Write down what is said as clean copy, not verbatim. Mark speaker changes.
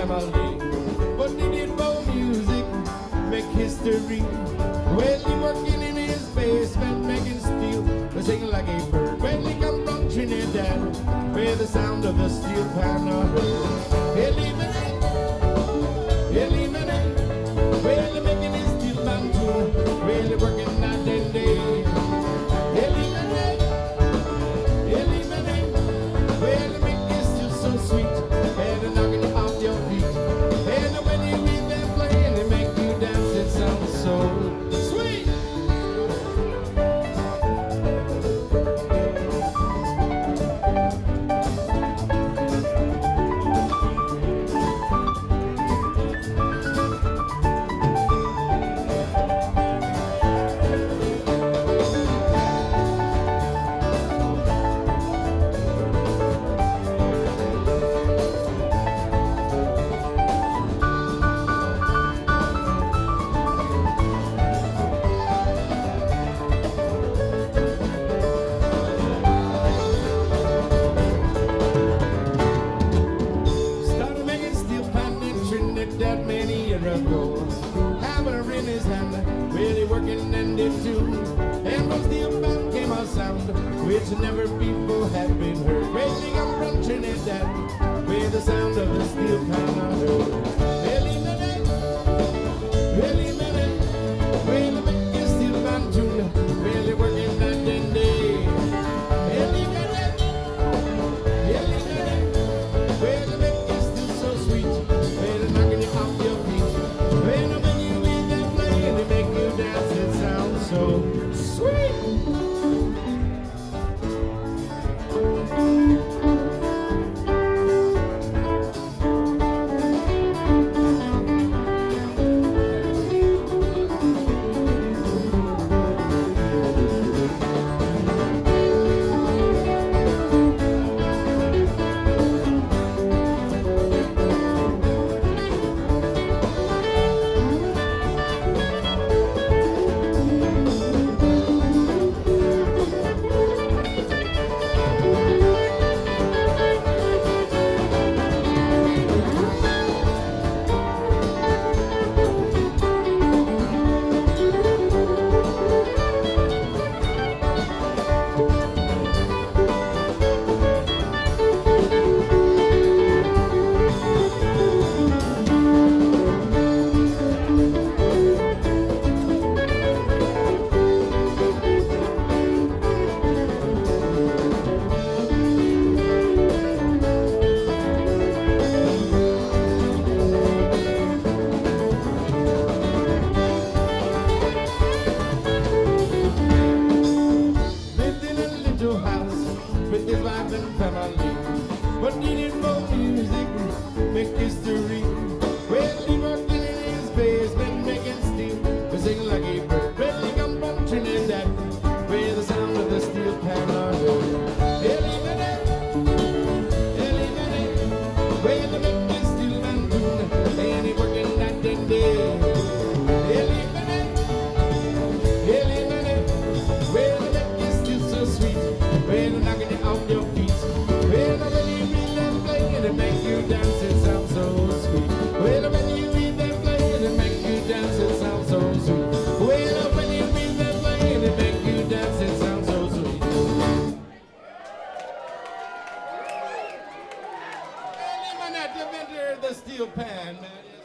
Speaker 1: family. But he did more music, make history. Well, he working in his basement, making steel, singing like a bird. When he come from Trinidad, where the sound of the steel pan are heard. Eliminate, eliminate. Well, he making his steel pan tune, really working night and day. Eliminate, eliminate. Well, he make his steel so sweet, and they're knocking you off your feet. And when you read them playing, they make you dance. It sounds so sweet. Started making steel pan in Trinidad many years ago. Hammer in his hand, really working and did too. And from steel pan came a sound which never people had been heard. Racing up from Trinidad, where the sound of the steel pan are heard. Eliminate, eliminate, really make a steel pan tune, really working night and day. Eliminate, eliminate. Well, they make you still so sweet. Well, they're knocking you off your feet. Well, when you hear them play, they make you dance. It sounds so sweet. Lived in a little house with his wife and family. But he did more music, make history. Well, he worked in his basement, making steel, singing like a bird. Well, he come from Trinidad, where the sound of the steel pan are heard. Eliminate, eliminate. Well, they make this steel pan tune, and he working night and day. Eliminate, eliminate. Well, they make you still so sweet. Well, they're knocking you off your feet. Well, when you read them play, they make you dance. It sounds so sweet. Well, when you read them play, they make you dance. It sounds so sweet. Well, when you read them play, they make you dance. It sounds so sweet. Eliminate, you better the steel pan, man.